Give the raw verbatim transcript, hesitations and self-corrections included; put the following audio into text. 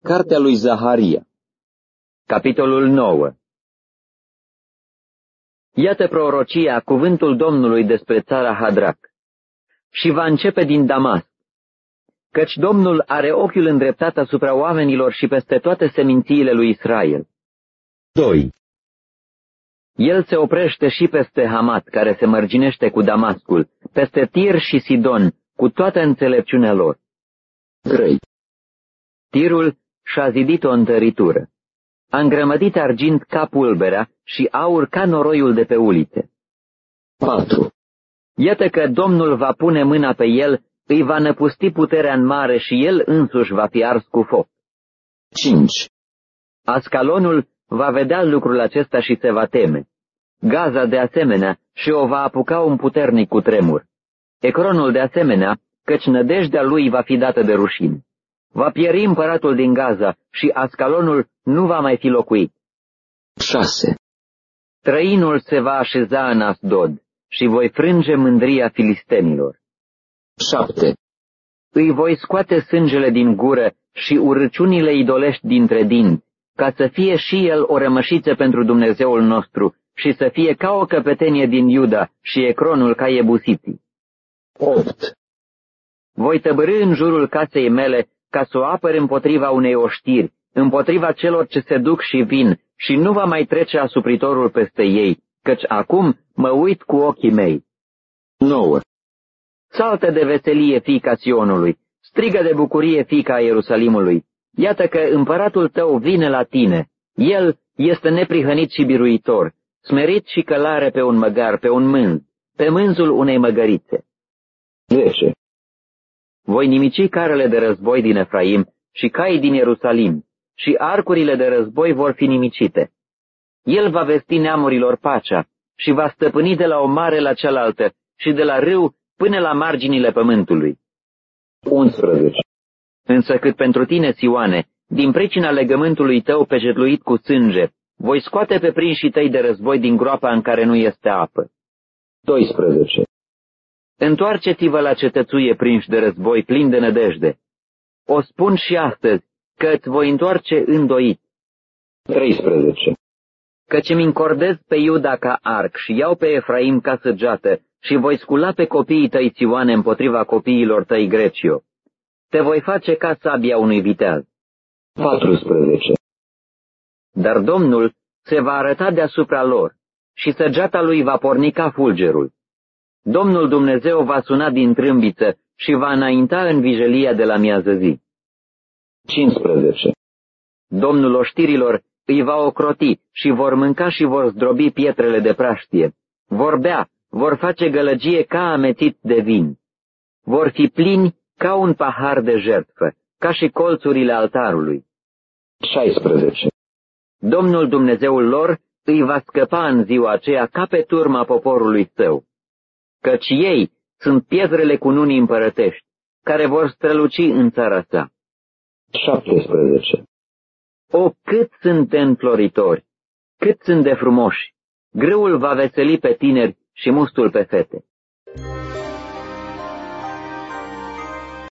Cartea lui Zaharia. Capitolul nouă. Iată prorocia, cuvântul Domnului despre țara Hadrac. Și va începe din Damasc, căci Domnul are ochiul îndreptat asupra oamenilor și peste toate semințiile lui Israel. doi. El se oprește și peste Hamat, care se mărginește cu Damascul, peste Tir și Sidon, cu toată înțelepciunea lor. trei. Tirul și-a zidit o întăritură. A îngrămădit argint ca pulberea și aur ca noroiul de pe ulițe. patru. Iată că Domnul va pune mâna pe el, îi va năpusti puterea în mare și el însuși va fi ars cu foc. cinci. Ascalonul va vedea lucrul acesta și se va teme. Gaza de asemenea și o va apuca un puternic cutremur. Ecronul de asemenea, căci nădejdea lui va fi dată de rușine. Va pieri împăratul din Gaza și Ascalonul nu va mai fi locuit. șase. Străinul se va așeza în Asdod și voi frânge mândria filistenilor. șapte. Îi voi scoate sângele din gură și urăciunile idolești dintre dinți, ca să fie și el o rămășiță pentru Dumnezeul nostru și să fie ca o căpetenie din Iuda și Ecronul ca Iebusiții. opt. Voi tăbărî în jurul casei mele ca să o apăr împotriva unei oștiri, împotriva celor ce se duc și vin, și nu va mai trece asupritorul peste ei, căci acum mă uit cu ochii mei. nouă. Saltă de veselie, fiica Sionului, strigă de bucurie, fiica Ierusalimului. Iată că împăratul tău vine la tine. El este neprihănit și biruitor, smerit și călare pe un măgar, pe un mânz, pe mânzul unei măgărițe. zece. Voi nimici carele de război din Efraim și caii din Ierusalim, și arcurile de război vor fi nimicite. El va vesti neamurilor pacea și va stăpâni de la o mare la cealaltă și de la râu până la marginile pământului. unsprezece. Însă cât pentru tine, Sioane, din pricina legământului tău pecetluit cu sânge, voi scoate pe prinșii tăi de război din groapa în care nu este apă. doisprezece. Întoarceți-vă la cetățuie, prinși de război, plin de nădejde. O spun și astăzi, că îți voi întoarce îndoit. treisprezece. Căci îmi încordez pe Iuda ca arc și iau pe Efraim ca săgeată și voi scula pe copiii tăi, Sioane, împotriva copiilor tăi, Grecio. Te voi face ca sabia unui viteaz. paisprezece. Dar Domnul se va arăta deasupra lor și săgeata lui va porni ca fulgerul. Domnul Dumnezeu va suna din trâmbiță și va înainta în vijelia de la miază zi. cincisprezece. Domnul oștirilor îi va ocroti și vor mânca și vor zdrobi pietrele de praștie. Vor bea, vor face gălăgie ca amețit de vin. Vor fi plini ca un pahar de jertfă, ca și colțurile altarului. șaisprezece. Domnul Dumnezeul lor îi va scăpa în ziua aceea ca pe turma poporului său, căci ei sunt pietrele cununii împărătești, care vor străluci în țara sa. șaptesprezece. O, cât sunt de înfloritori, cât sunt de frumoși! Grâul va veseli pe tineri și mustul pe fete.